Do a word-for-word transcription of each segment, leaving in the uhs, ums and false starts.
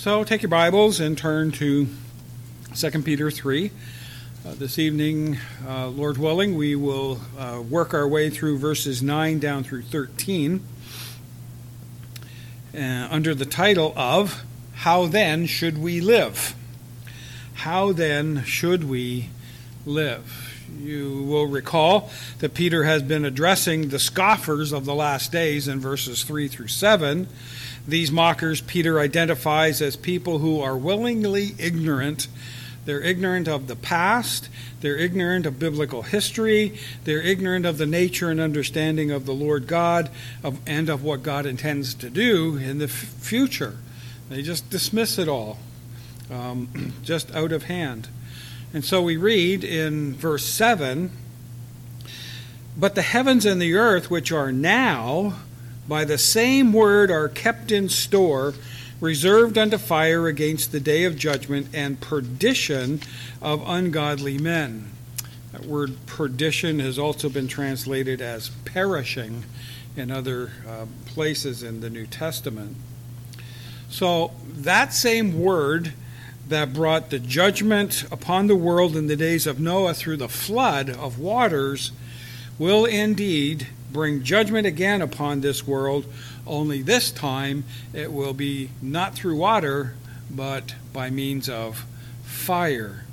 So take your Bibles and turn to Second Peter three. Uh, this evening, uh, Lord willing, we will uh, work our way through verses nine down through thirteen uh, under the title of How Then Should We Live? How then should we live? You will recall that Peter has been addressing the scoffers of the last days in verses three through seven. These mockers Peter identifies as people who are willingly ignorant. They're ignorant of the past. They're ignorant of biblical history. They're ignorant of the nature and understanding of the Lord God of, and of what God intends to do in the f- future. They just dismiss it all, um, just out of hand. And so we read in verse seven, "But the heavens and the earth, which are now, by the same word are kept in store, reserved unto fire against the day of judgment and perdition of ungodly men." That word perdition has also been translated as perishing in other uh, places in the New Testament. So that same word that brought the judgment upon the world in the days of Noah through the flood of waters will indeed bring judgment again upon this world, only this time it will be not through water, but by means of fire.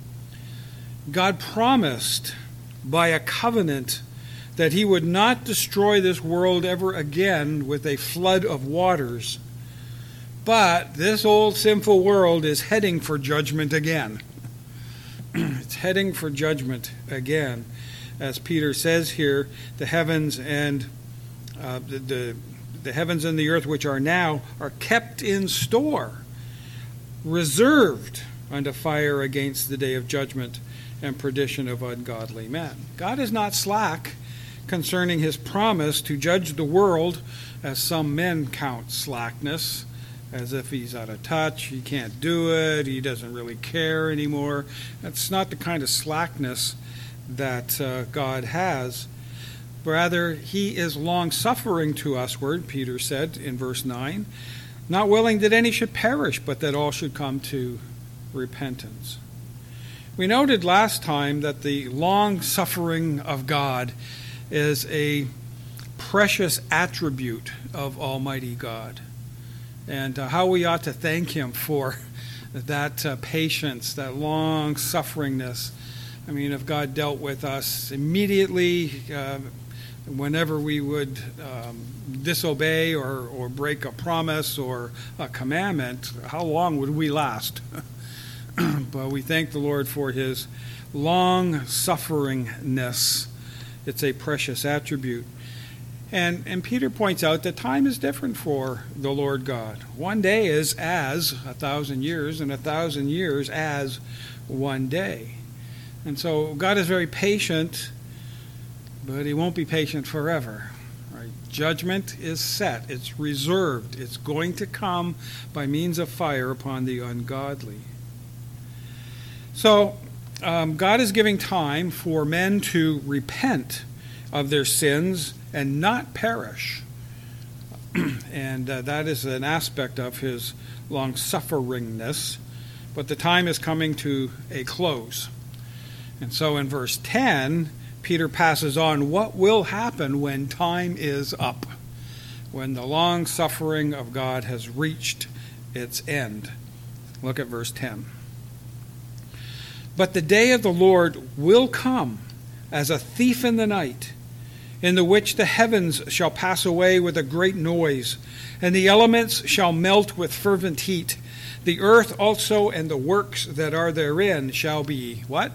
God promised by a covenant that he would not destroy this world ever again with a flood of waters. But this old sinful world is heading for judgment again. It's heading for judgment again. As Peter says here, the heavens and uh, the, the the heavens and the earth which are now are kept in store, reserved unto fire against the day of judgment and perdition of ungodly men. God is not slack concerning his promise to judge the world, as some men count slackness, as if he's out of touch, he can't do it, he doesn't really care anymore. That's not the kind of slackness that uh, God has. Rather, he is long-suffering to usward, Peter said in verse nine, not willing that any should perish, but that all should come to repentance. We noted last time that the long-suffering of God is a precious attribute of Almighty God, and uh, how we ought to thank him for that uh, patience, that long-sufferingness. I mean, if God dealt with us immediately, uh, whenever we would um, disobey or, or break a promise or a commandment, how long would we last? But we thank the Lord for his long-sufferingness. It's a precious attribute. And, and Peter points out that time is different for the Lord God. One day is as a thousand years, and a thousand years as one day. And so God is very patient, but he won't be patient forever. Right? Judgment is set. It's reserved. It's going to come by means of fire upon the ungodly. So um, God is giving time for men to repent of their sins and not perish. And uh, that is an aspect of his long-sufferingness. But the time is coming to a close. And so in verse ten, Peter passes on what will happen when time is up, when the long suffering of God has reached its end. Look at verse ten. "But the day of the Lord will come as a thief in the night, in the which the heavens shall pass away with a great noise, and the elements shall melt with fervent heat. The earth also and the works that are therein shall be," what?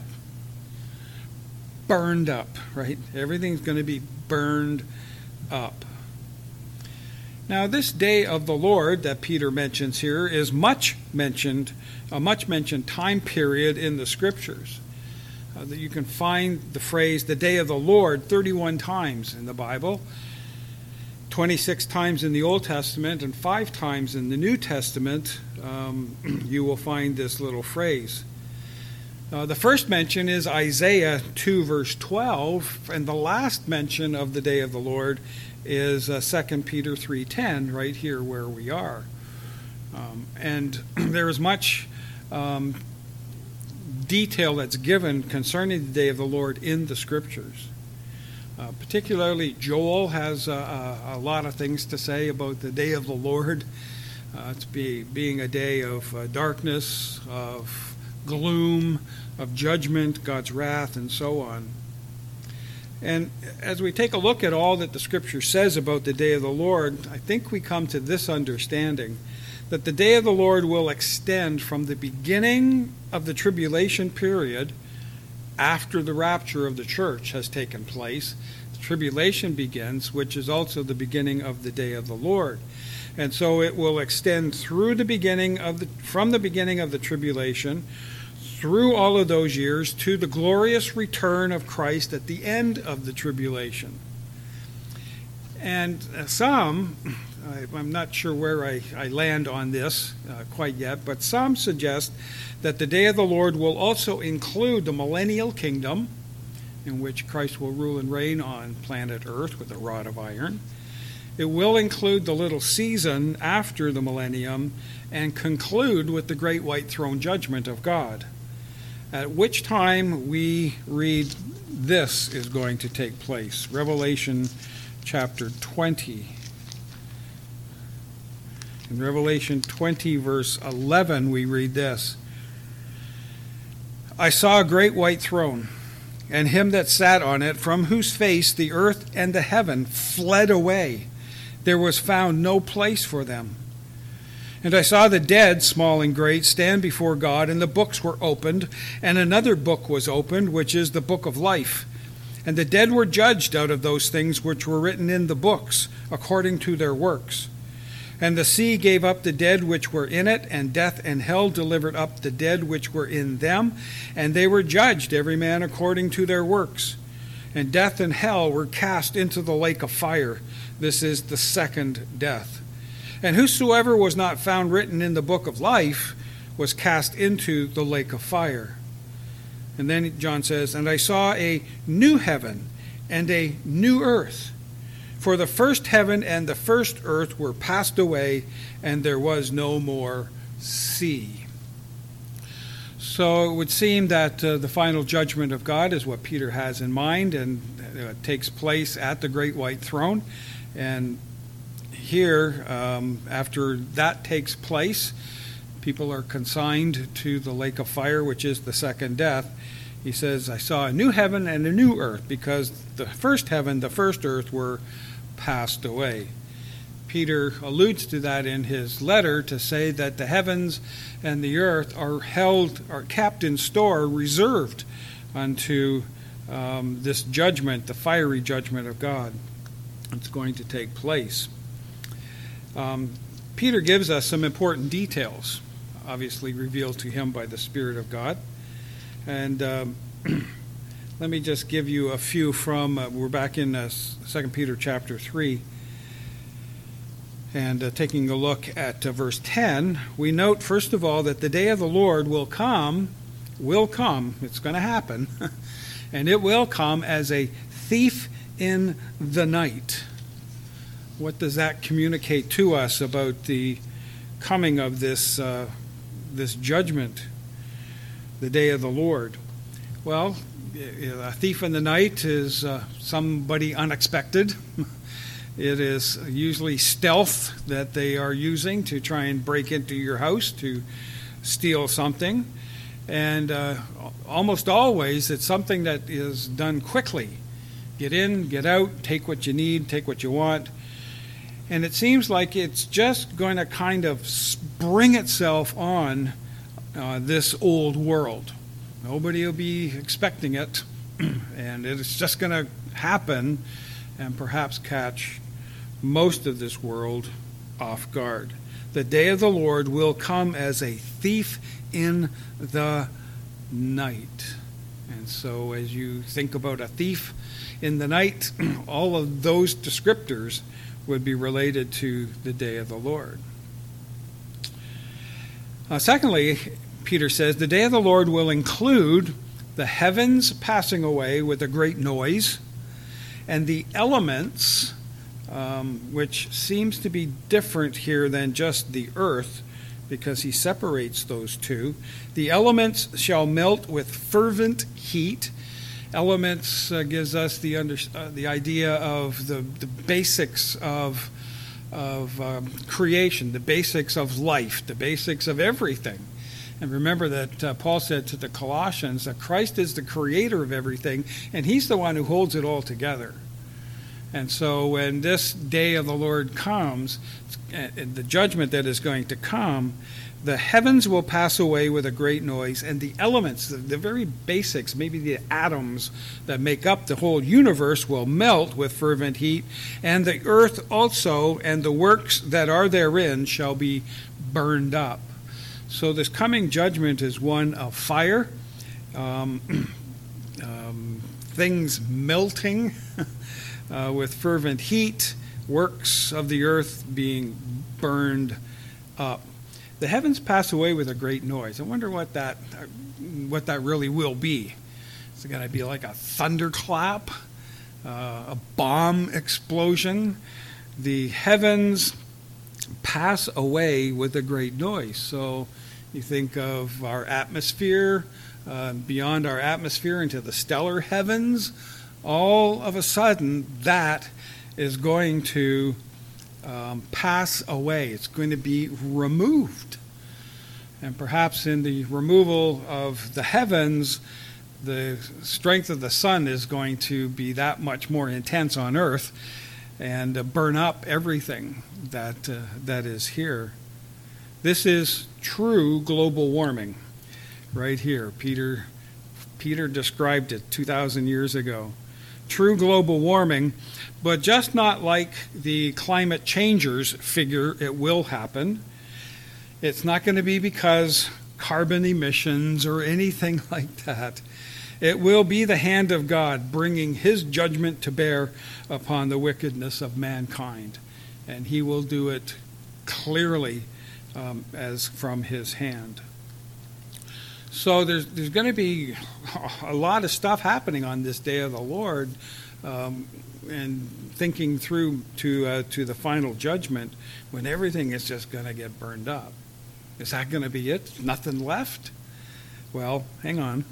Burned up, right? Everything's going to be burned up. Now, this day of the Lord that Peter mentions here is much mentioned, a much mentioned time period in the Scriptures. Uh, that you can find the phrase "the day of the Lord" thirty-one times in the Bible, twenty-six times in the Old Testament, and five times in the New Testament. Um, you will find this little phrase. Uh, the first mention is Isaiah two, verse twelve, and the last mention of the day of the Lord is uh, Second Peter three ten, right here where we are. Um, and there is much um, detail that's given concerning the day of the Lord in the Scriptures. Uh, particularly, Joel has uh, a, a lot of things to say about the day of the Lord. Uh, it's be, being a day of uh, darkness, of gloom, of judgment, God's wrath, and so on. And as we take a look at all that the Scripture says about the day of the Lord, I think we come to this understanding, that the day of the Lord will extend from the beginning of the tribulation period, after the rapture of the church has taken place. The tribulation begins, which is also the beginning of the day of the Lord. And so it will extend through the beginning of the, from the beginning of the tribulation, through all of those years, to the glorious return of Christ at the end of the tribulation. And some, I, I'm not sure where I, I land on this uh, quite yet, but some suggest that the day of the Lord will also include the millennial kingdom, in which Christ will rule and reign on planet Earth with a rod of iron. It will include the little season after the millennium and conclude with the great white throne judgment of God, at which time we read this is going to take place. Revelation chapter twenty. In Revelation twenty, verse eleven, we read this. I saw a great white throne, and him that sat on it, from whose face the earth and the heaven fled away. There was found no place for them. And I saw the dead, small and great, stand before God, and the books were opened, and another book was opened, which is the book of life. And the dead were judged out of those things which were written in the books, according to their works. And the sea gave up the dead which were in it, and death and hell delivered up the dead which were in them, and they were judged, every man according to their works. And death and hell were cast into the lake of fire. This is the second death. And whosoever was not found written in the book of life was cast into the lake of fire. And then John says, and I saw a new heaven and a new earth. For the first heaven and the first earth were passed away, and there was no more sea. So it would seem that uh, the final judgment of God is what Peter has in mind, and it takes place at the great white throne. And here, um, after that takes place, people are consigned to the lake of fire, which is the second death. He says, I saw a new heaven and a new earth, because the first heaven, the first earth were passed away. Peter alludes to that in his letter to say that the heavens and the earth are held, are kept in store, reserved unto um, this judgment, the fiery judgment of God. It's going to take place. Um, Peter gives us some important details, obviously revealed to him by the Spirit of God. And um, let me just give you a few from, uh, we're back in uh, Second Peter chapter three. And uh, taking a look at uh, verse ten, we note, first of all, that the day of the Lord will come, will come, it's going to happen, and it will come as a thief in the night. What does that communicate to us about the coming of this uh, this judgment, the day of the Lord? Well, a thief in the night is uh, somebody unexpected. It is usually stealth that they are using to try and break into your house to steal something. And uh, almost always it's something that is done quickly. Get in, get out, take what you need, take what you want. And it seems like it's just going to kind of spring itself on uh, this old world. Nobody will be expecting it, and it's just going to happen and perhaps catch most of this world off guard. The day of the Lord will come as a thief in the night. And so as you think about a thief in the night, all of those descriptors would be related to the day of the Lord. Uh, secondly, Peter says, the day of the Lord will include the heavens passing away with a great noise, and the elements, um, which seems to be different here than just the earth, because he separates those two. The elements shall melt with fervent heat. Elements uh, gives us the under, uh, the idea of the, the basics of, of um, creation, the basics of life, the basics of everything. And remember that uh, Paul said to the Colossians that Christ is the creator of everything, and he's the one who holds it all together. And so when this day of the Lord comes, and the judgment that is going to come, the heavens will pass away with a great noise, and the elements, the, the very basics, maybe the atoms that make up the whole universe, will melt with fervent heat, and the earth also and the works that are therein shall be burned up. So this coming judgment is one of fire, um, um, things melting uh, with fervent heat, works of the earth being burned up. The heavens pass away with a great noise. I wonder what that what that really will be. Is it going to be like a thunderclap, uh, a bomb explosion? The heavens pass away with a great noise. So you think of our atmosphere, uh, beyond our atmosphere into the stellar heavens. All of a sudden, that is going to um, pass away. It's going to be removed. And perhaps in the removal of the heavens, the strength of the sun is going to be that much more intense on earth and uh, burn up everything that uh, that is here. This is true global warming right here. Peter Peter described it two thousand years ago. True global warming, but just not like the climate changers figure it will happen. It's not going to be because carbon emissions or anything like that. It will be the hand of God bringing his judgment to bear upon the wickedness of mankind. And he will do it clearly um, as from his hand. So there's there's going to be a lot of stuff happening on this day of the Lord, um, and thinking through to uh, to the final judgment when everything is just going to get burned up. Is that going to be it? Nothing left? Well, hang on.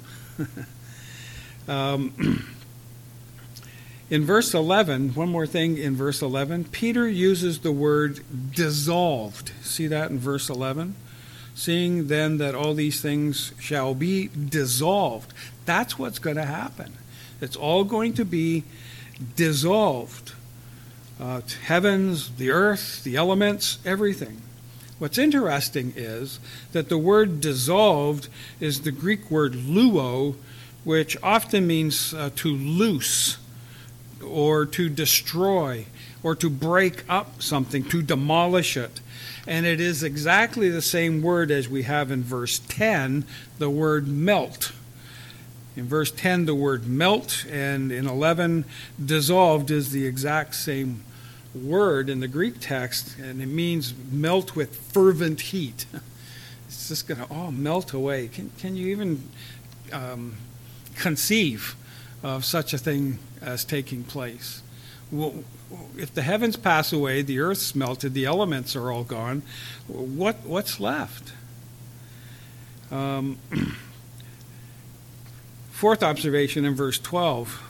um, in verse eleven, one more thing in verse eleven, Peter uses the word dissolved. See that in verse eleven? Seeing then that all these things shall be dissolved. That's what's going to happen. It's all going to be dissolved. Uh, heavens, the earth, the elements, everything. What's interesting is that the word dissolved is the Greek word luo, which often means uh, to loose or to destroy or to break up something, to demolish it. And it is exactly the same word as we have in verse ten, the word melt. In verse ten, the word melt, and in eleven, dissolved is the exact same word in the Greek text, and it means melt with fervent heat. It's just going to all melt away. Can, can you even um, conceive of such a thing as taking place? Well, if the heavens pass away, the earth's melted, the elements are all gone, what what's left? Um, fourth observation in verse twelve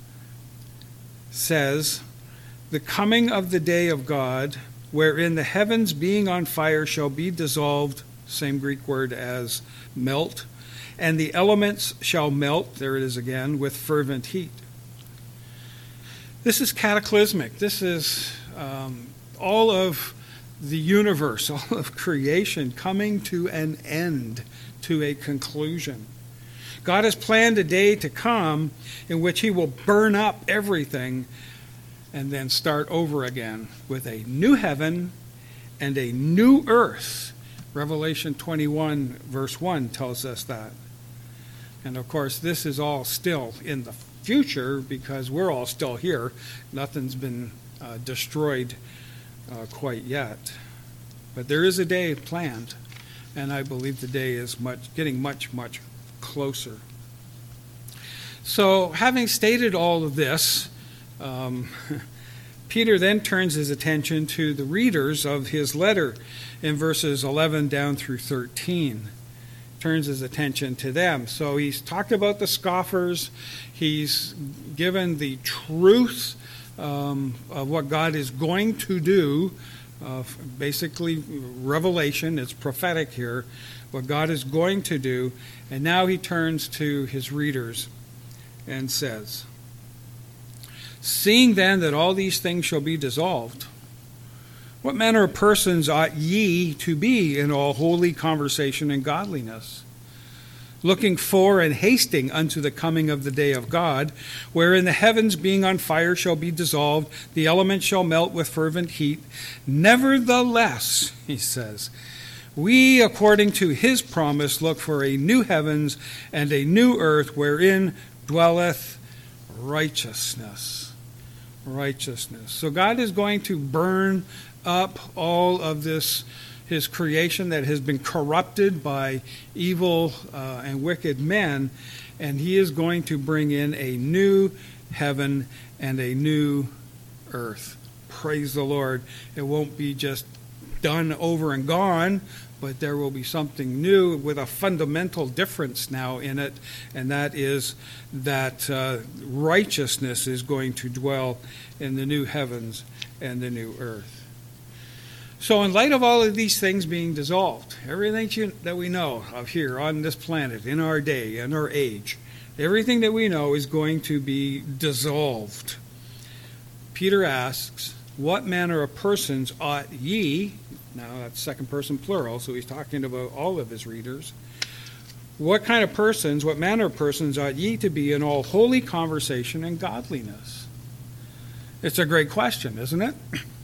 says, the coming of the day of God, wherein the heavens being on fire shall be dissolved, same Greek word as melt, and the elements shall melt, there it is again, with fervent heat. This is cataclysmic. This is um, all of the universe, all of creation coming to an end, to a conclusion. God has planned a day to come in which he will burn up everything and then start over again with a new heaven and a new earth. Revelation twenty-one verse one tells us that. And of course, this is all still in the future because we're all still here. Nothing's been uh, destroyed uh, quite yet. But there is a day planned, and I believe the day is much getting much, much closer. So having stated all of this, um, Peter then turns his attention to the readers of his letter. in verses eleven down through thirteen. Turns his attention to them. So he's talked about the scoffers. He's given the truth um, of what God is going to do. Uh, basically, revelation, it's prophetic here, what God is going to do. And now he turns to his readers and says, "Seeing then that all these things shall be dissolved, what manner of persons ought ye to be in all holy conversation and godliness, looking for and hasting unto the coming of the day of God, wherein the heavens being on fire shall be dissolved, the elements shall melt with fervent heat. Nevertheless," he says, "we, according to his promise, look for a new heavens and a new earth, wherein dwelleth righteousness." Righteousness. So God is going to burn up all of this, his creation that has been corrupted by evil uh, and wicked men, and he is going to bring in a new heaven and a new earth. Praise the Lord. It won't be just done over and gone, but there will be something new with a fundamental difference now in it, and that is that uh, righteousness is going to dwell in the new heavens and the new earth. So in light of all of these things being dissolved, everything that we know of here on this planet, in our day, in our age, everything that we know is going to be dissolved. Peter asks, "What manner of persons ought ye," now that's second person plural, so he's talking about all of his readers, "what kind of persons, what manner of persons ought ye to be in all holy conversation and godliness?" It's a great question, isn't it?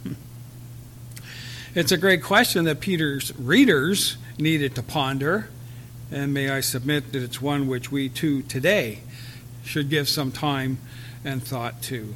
It's a great question that Peter's readers needed to ponder, and may I submit that it's one which we too today should give some time and thought to.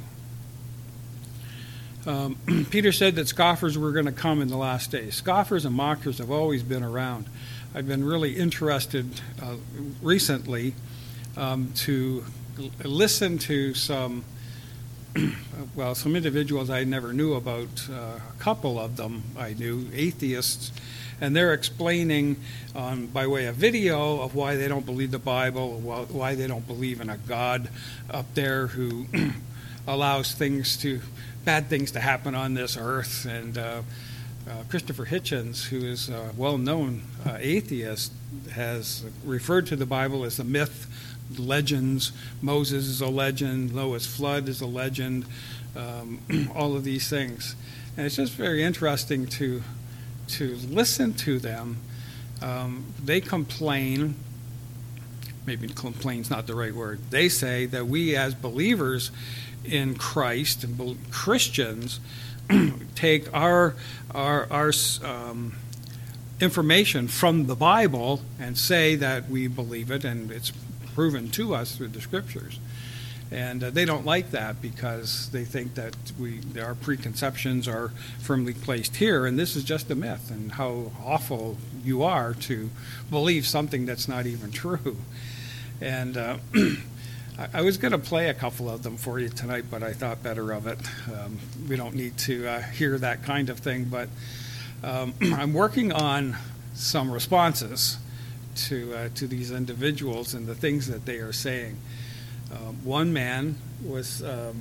Um, Peter said that scoffers were going to come in the last days. Scoffers and mockers have always been around. I've been really interested uh, recently um, to l- listen to some well, some individuals I never knew about. Uh, a couple of them I knew, atheists, and they're explaining um, by way of video of why they don't believe the Bible, why they don't believe in a God up there who allows things to, bad things to happen on this earth. And uh, uh, Christopher Hitchens, who is a well-known uh, atheist, has referred to the Bible as the myth, legends. Moses is a legend, Noah's flood is a legend, um, all of these things. And it's just very interesting to to listen to them. Um, they complain, maybe complain's not the right word, they say that we as believers in Christ and be- Christians take our our, our um, information from the Bible and say that we believe it, and it's proven to us through the scriptures. And uh, they don't like that because they think that we our preconceptions are firmly placed here, and this is just a myth, and how awful you are to believe something that's not even true. And uh, I, I was going to play a couple of them for you tonight, but I thought better of it. Um, we don't need to uh, hear that kind of thing, but um, I'm working on some responses to uh, to these individuals and the things that they are saying. Um, one man was um,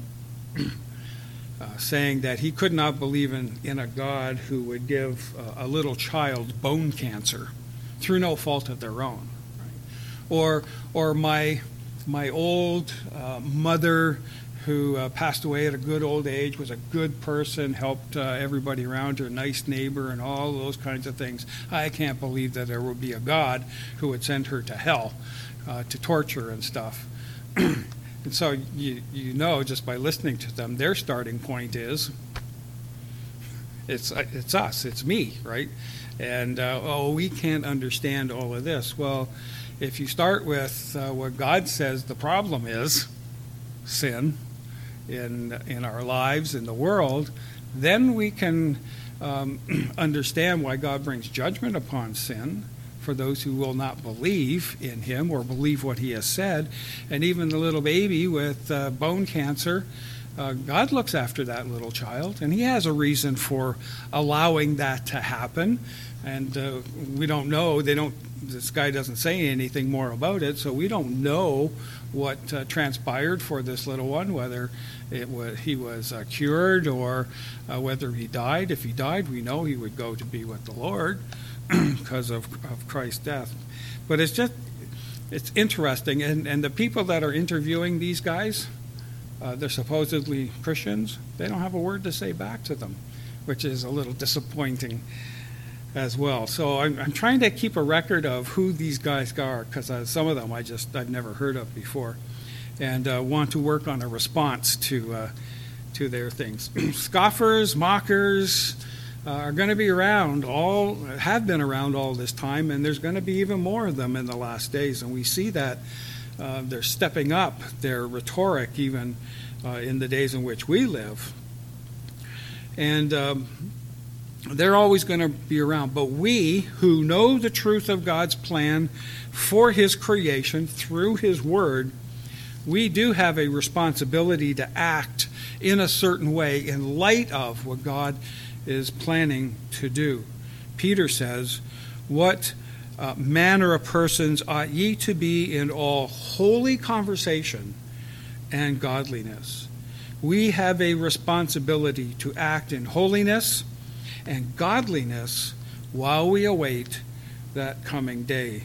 uh, saying that he could not believe in, in a God who would give uh, a little child bone cancer through no fault of their own. Right? Or or my my old uh, mother who uh, passed away at a good old age, was a good person, helped uh, everybody around her, nice neighbor, and all those kinds of things. I can't believe that there would be a God who would send her to hell uh, to torture and stuff. And so you you know just by listening to them, their starting point is it's it's us, it's me, right? And uh, oh, we can't understand all of this. Well, if you start with uh, what God says the problem is, sin in in our lives, in the world, then we can um, understand why God brings judgment upon sin for those who will not believe in him or believe what he has said. And even the little baby with uh, bone cancer, Uh, God looks after that little child, and he has a reason for allowing that to happen. And uh, we don't know, they don't, this guy doesn't say anything more about it, so we don't know what uh, transpired for this little one, whether it was, he was uh, cured or uh, whether he died. If he died, we know he would go to be with the Lord because of, of Christ's death. But it's just, it's interesting, and, and the people that are interviewing these guys, uh, they're supposedly Christians, they don't have a word to say back to them, which is a little disappointing as well. So I'm, I'm trying to keep a record of who these guys are, because uh, some of them I just I've never heard of before, and uh, want to work on a response to uh, to their things. Scoffers, mockers uh, are going to be around, all have been around all this time, and there's going to be even more of them in the last days, and we see that uh, they're stepping up their rhetoric even uh, in the days in which we live. And um, they're always going to be around. But we who know the truth of God's plan for his creation through his word, we do have a responsibility to act in a certain way in light of what God is planning to do. Peter says, "What uh, manner of persons ought ye to be in all holy conversation and godliness?" We have a responsibility to act in holiness and godliness while we await that coming day.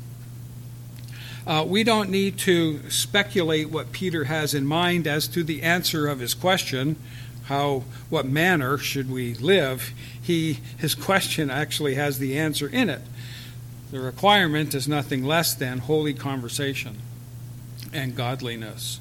Uh, we don't need to speculate what Peter has in mind as to the answer of his question, how, what manner should we live? He, his question actually has the answer in it. The requirement is nothing less than holy conversation and godliness.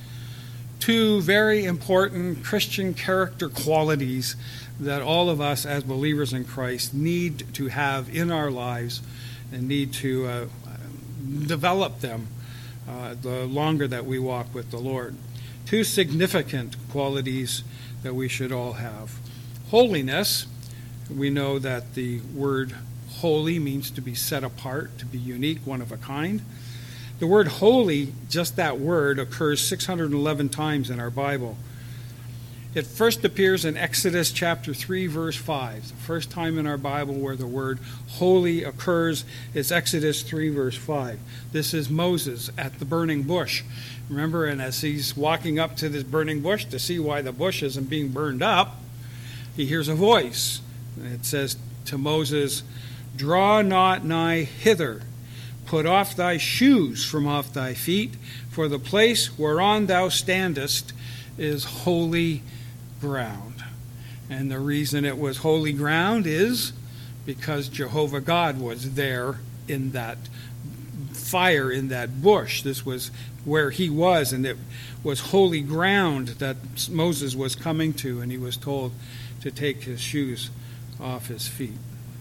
Two very important Christian character qualities that all of us as believers in Christ need to have in our lives and need to uh, develop them uh, the longer that we walk with the Lord. Two significant qualities that we should all have. Holiness. We know that the word holy means to be set apart, to be unique, one of a kind. The word holy, just that word, occurs six hundred eleven times in our Bible. It first appears in Exodus chapter three, verse five. The first time in our Bible where the word holy occurs is Exodus three, verse five. This is Moses at the burning bush. Remember, and as he's walking up to this burning bush to see why the bush isn't being burned up, he hears a voice. And it says to Moses, "Draw not nigh hither. Put off thy shoes from off thy feet, for the place whereon thou standest is holy ground." And the reason it was holy ground is because Jehovah God was there in that fire, in that bush. This was where he was, and it was holy ground that Moses was coming to, and he was told to take his shoes off his feet.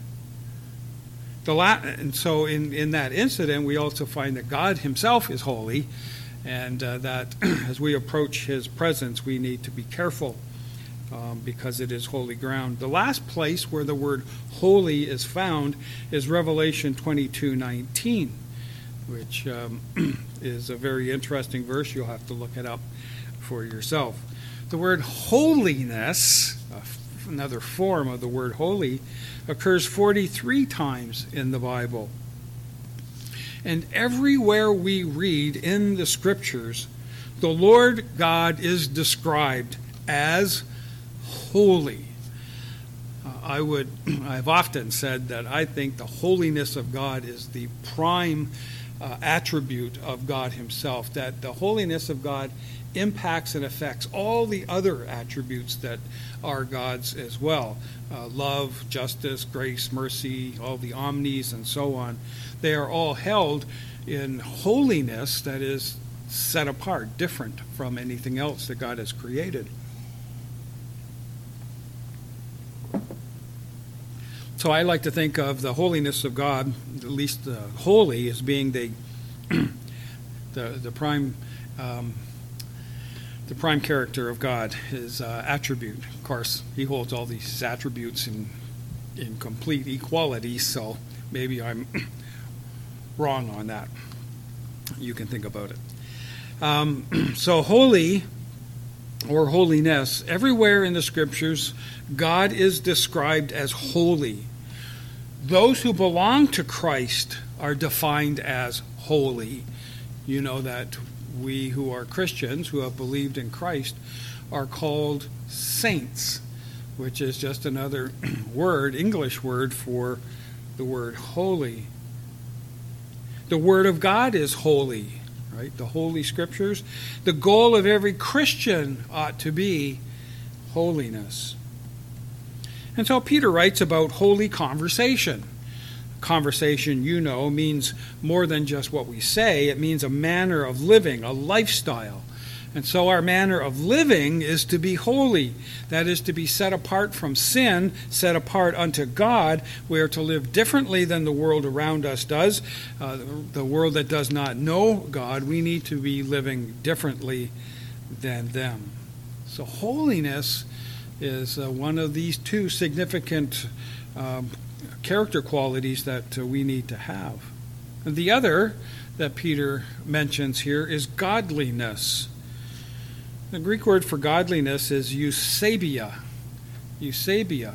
The la- and so in, in that incident, we also find that God himself is holy, and uh, that as we approach his presence, we need to be careful um, because it is holy ground. The last place where the word holy is found is Revelation twenty-two nineteen, which um, is a very interesting verse. You'll have to look it up for yourself. The word holiness, uh, another form of the word holy, occurs forty-three times in the Bible. And everywhere we read in the Scriptures, the Lord God is described as holy. Uh, I would, I've often said that I think the holiness of God is the prime uh, attribute of God himself, that the holiness of God impacts and affects all the other attributes that are God's as well. Uh, love, justice, grace, mercy, all the omnis and so on. They are all held in holiness that is set apart, different from anything else that God has created. So I like to think of the holiness of God, at least the holy, as being the the, the prime um, the prime character of God, his uh, attribute. Of course, he holds all these attributes in in complete equality, so maybe I'm wrong on that. You can think about it. Um, so holy or holiness, everywhere in the Scriptures, God is described as holy. Those who belong to Christ are defined as holy. You know that we who are Christians, who have believed in Christ, are called saints, which is just another word, English word for the word holy. The Word of God is holy, right? The Holy Scriptures. The goal of every Christian ought to be holiness. And so Peter writes about holy conversation. Conversation, you know, means more than just what we say. It means a manner of living, a lifestyle. And so our manner of living is to be holy. That is to be set apart from sin, set apart unto God. We are to live differently than the world around us does. Uh, the world that does not know God, we need to be living differently than them. So holiness is uh, one of these two significant um, character qualities that uh, we need to have. And the other that Peter mentions here is godliness. The Greek word for godliness is eusebia. Eusebia.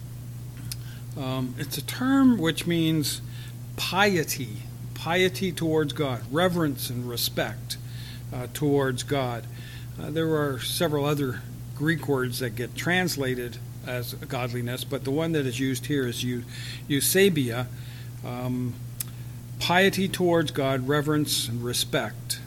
Um, it's a term which means piety, piety towards God, reverence and respect uh, towards God. Uh, there are several other Greek words that get translated as godliness, but the one that is used here is eusebia, um, piety towards God, reverence and respect.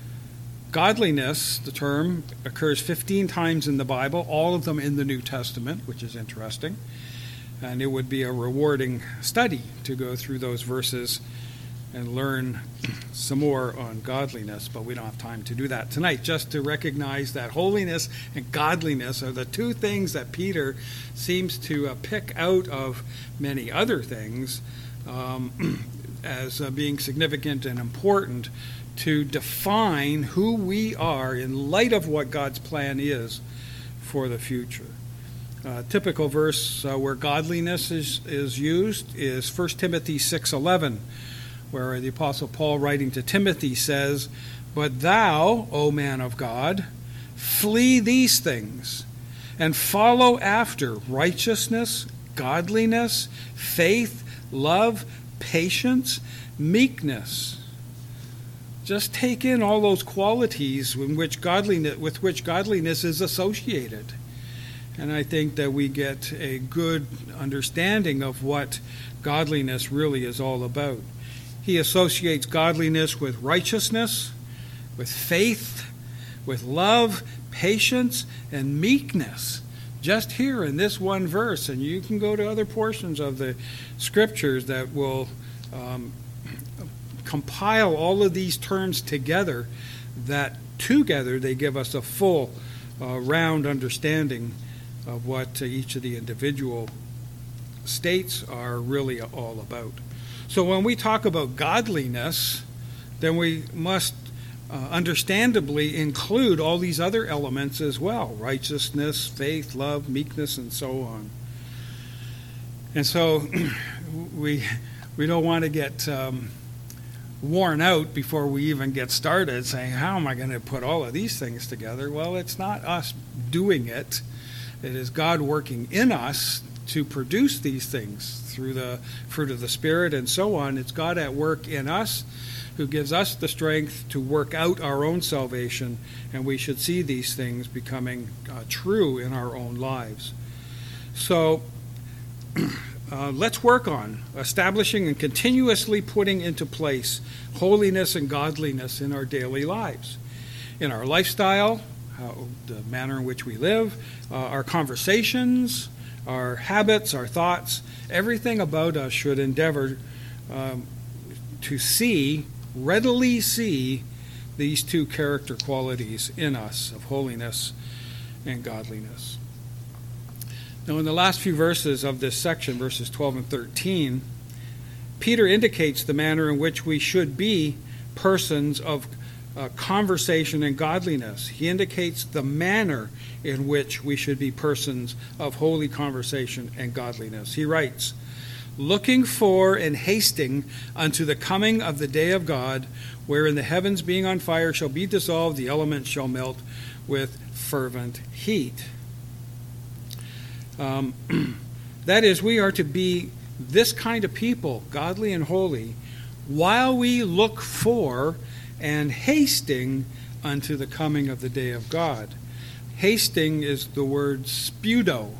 Godliness, the term, occurs fifteen times in the Bible, all of them in the New Testament, which is interesting. And it would be a rewarding study to go through those verses and learn some more on godliness, but we don't have time to do that tonight. Just to recognize that holiness and godliness are the two things that Peter seems to uh, pick out of many other things um, as uh, being significant and important to define who we are in light of what God's plan is for the future. A typical verse uh, where godliness is, is used is First Timothy six eleven, where the Apostle Paul, writing to Timothy, says, "But thou, O man of God, flee these things, and follow after righteousness, godliness, faith, love, patience, meekness." Just take in all those qualities in which godliness, with which godliness is associated. And I think that we get a good understanding of what godliness really is all about. He associates godliness with righteousness, with faith, with love, patience, and meekness. Just here in this one verse, and you can go to other portions of the Scriptures that will um, compile all of these terms together, that together they give us a full, uh, round understanding of what uh, each of the individual states are really all about. So when we talk about godliness, then we must uh, understandably include all these other elements as well: righteousness, faith, love, meekness, and so on. And so we we don't want to get um, worn out before we even get started saying, how am I going to put all of these things together? Well, it's not us doing it. It is God working in us to produce these things through the fruit of the Spirit and so on. It's God at work in us who gives us the strength to work out our own salvation, and we should see these things becoming uh, true in our own lives. So uh, let's work on establishing and continuously putting into place holiness and godliness in our daily lives, in our lifestyle, how, the manner in which we live, uh, our conversations, our habits, our thoughts. Everything about us should endeavor um, to see, readily see, these two character qualities in us of holiness and godliness. Now, in the last few verses of this section, verses twelve and thirteen, Peter indicates the manner in which we should be persons of uh, conversation and godliness. He indicates the manner in which we should be persons of holy conversation and godliness. He writes, "Looking for and hasting unto the coming of the day of God, wherein the heavens being on fire shall be dissolved, the elements shall melt with fervent heat. Um, that is, we are to be this kind of people, godly and holy, while we look for and hasting unto the coming of the day of God. Hasting is the word spudo.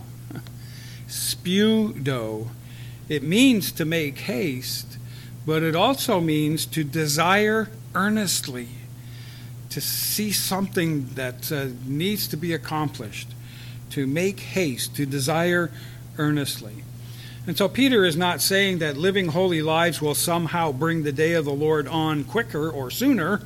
Spudo. It means to make haste, but it also means to desire earnestly, to see something that uh, needs to be accomplished, to make haste, to desire earnestly. And so Peter is not saying that living holy lives will somehow bring the day of the Lord on quicker or sooner.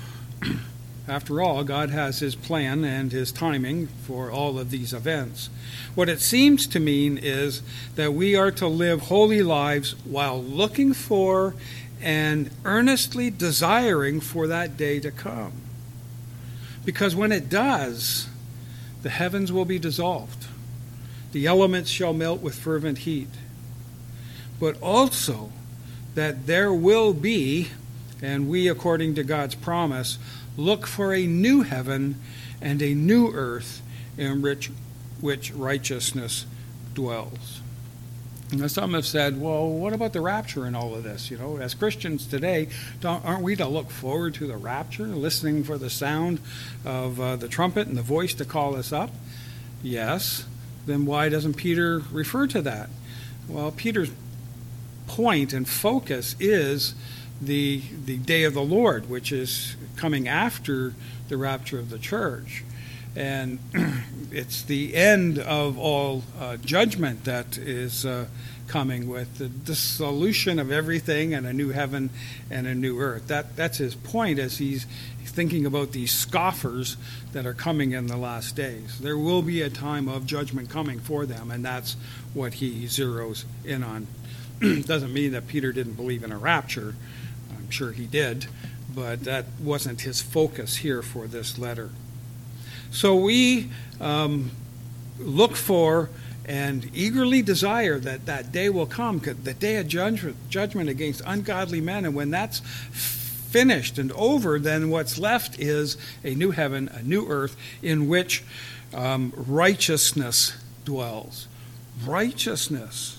After all, God has his plan and his timing for all of these events. What it seems to mean is that we are to live holy lives while looking for and earnestly desiring for that day to come. Because when it does, the heavens will be dissolved. The elements shall melt with fervent heat. But also that there will be, and we, according to God's promise, look for a new heaven and a new earth in which, which righteousness dwells. Now, some have said, well, what about the rapture and all of this? You know, as Christians today, don't, aren't we to look forward to the rapture, listening for the sound of uh, the trumpet and the voice to call us up? Yes. Then why doesn't Peter refer to that? Well, Peter's point and focus is the the day of the Lord, which is coming after the rapture of the church. And it's the end of all uh, judgment that is uh, coming, with the dissolution of everything and a new heaven and a new earth. That That's his point as he's thinking about these scoffers that are coming in the last days. There will be a time of judgment coming for them, and that's what he zeroes in on. Doesn't mean that Peter didn't believe in a rapture. I'm sure he did, but that wasn't his focus here for this letter. So we um, look for and eagerly desire that that day will come, the day of judgment, judgment against ungodly men. And when that's finished and over, then what's left is a new heaven, a new earth, in which um, righteousness dwells. Righteousness.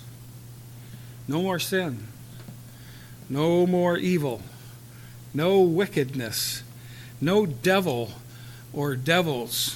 No more sin. No more evil. No wickedness. No devil or devils.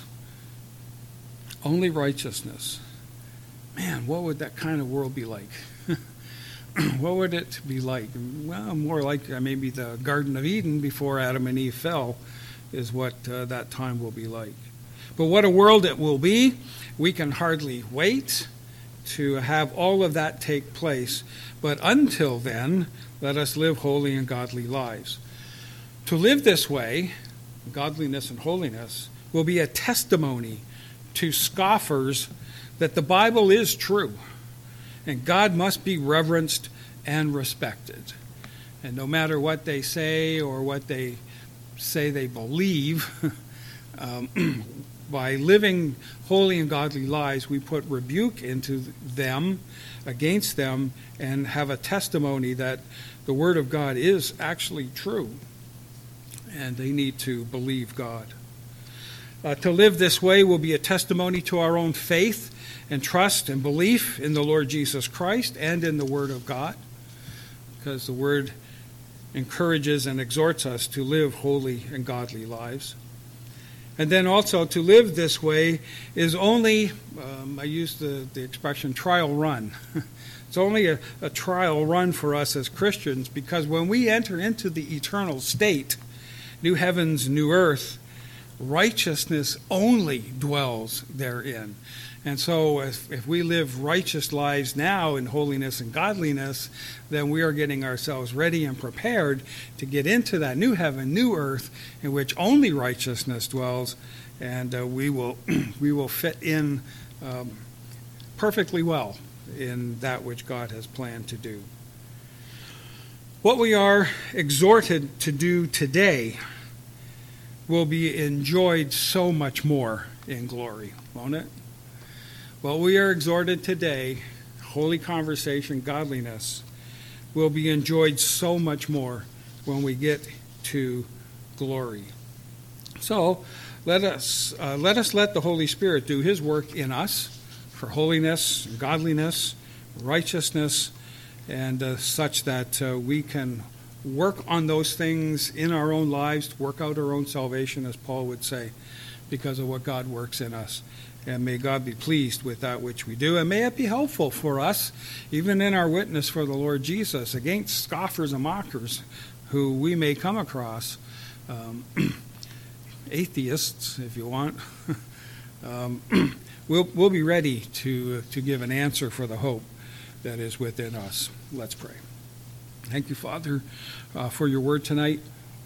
Only righteousness. Man, what would that kind of world be like? What would it be like? Well, more like uh, maybe the Garden of Eden before Adam and Eve fell is what uh, that time will be like. But what a world it will be. We can hardly wait to have all of that take place. But until then, let us live holy and godly lives. To live this way, godliness and holiness, will be a testimony to scoffers that the Bible is true, and God must be reverenced and respected. And no matter what they say or what they say they believe, um, by living holy and godly lives, we put rebuke into them, against them, and have a testimony that the Word of God is actually true, and they need to believe God. Uh, to live this way will be a testimony to our own faith and trust and belief in the Lord Jesus Christ and in the Word of God, because the Word encourages and exhorts us to live holy and godly lives. And then also to live this way is only, um, I use the, the expression trial run. It's only a, a trial run for us as Christians, because when we enter into the eternal state, new heavens, new earth, righteousness only dwells therein. And so if, if we live righteous lives now in holiness and godliness, then we are getting ourselves ready and prepared to get into that new heaven, new earth, in which only righteousness dwells, and uh, we will we will fit in um, perfectly well in that which God has planned to do. What we are exhorted to do today will be enjoyed so much more in glory, won't it? What we are exhorted today, holy conversation, godliness, will be enjoyed so much more when we get to glory. So, let us uh, let us let the Holy Spirit do his work in us for holiness, godliness, righteousness, and uh, such that uh, we can work on those things in our own lives, to work out our own salvation, as Paul would say, because of what God works in us. And may God be pleased with that which we do, and may it be helpful for us, even in our witness for the Lord Jesus, against scoffers and mockers who we may come across, um, atheists, if you want. um, we'll, we'll be ready to, to give an answer for the hope that is within us. Let's pray. Thank you, Father, uh, for your word tonight.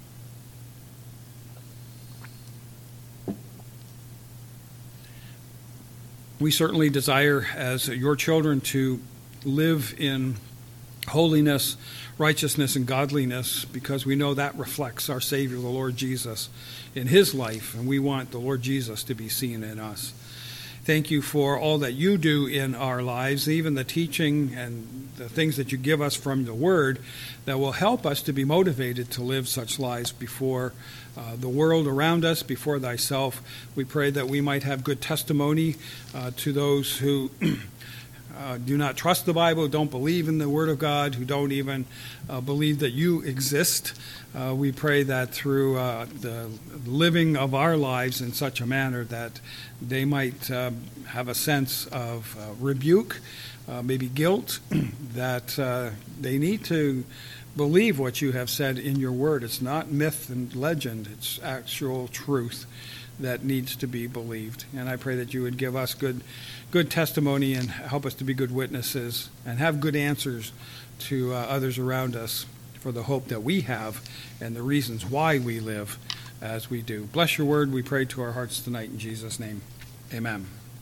We certainly desire, as your children, to live in holiness, righteousness, and godliness, because we know that reflects our Savior, the Lord Jesus, in his life, and we want the Lord Jesus to be seen in us. Thank you for all that you do in our lives, even the teaching and the things that you give us from the Word that will help us to be motivated to live such lives before uh, the world around us, before thyself. We pray that we might have good testimony uh, to those who uh, do not trust the Bible, don't believe in the Word of God, who don't even uh, believe that you exist. Uh, we pray that through uh, the living of our lives in such a manner that they might uh, have a sense of uh, rebuke, uh, maybe guilt, that uh, they need to believe what you have said in your word. It's not myth and legend, it's actual truth that needs to be believed. And I pray that you would give us good, good testimony and help us to be good witnesses and have good answers to uh, others around us for the hope that we have and the reasons why we live as we do. Bless your word, we pray to our hearts tonight in Jesus' name. Amen.